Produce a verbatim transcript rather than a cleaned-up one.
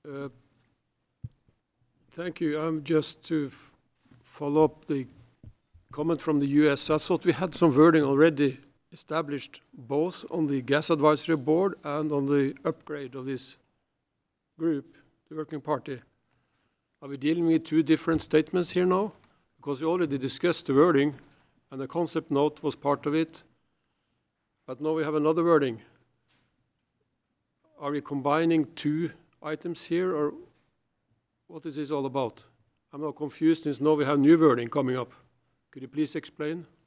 Uh, Thank you. Um, Just to f- follow up the comment from the U S, I thought we had some wording already established, both on the gas advisory board and on the upgrade of this group, the working party. Are we dealing with two different statements here now? Because we already discussed the wording, and the concept note was part of it, but now we have another wording. Are we combining two items here, or what is this all about? I'm now confused since now we have new wording coming up. Could you please explain?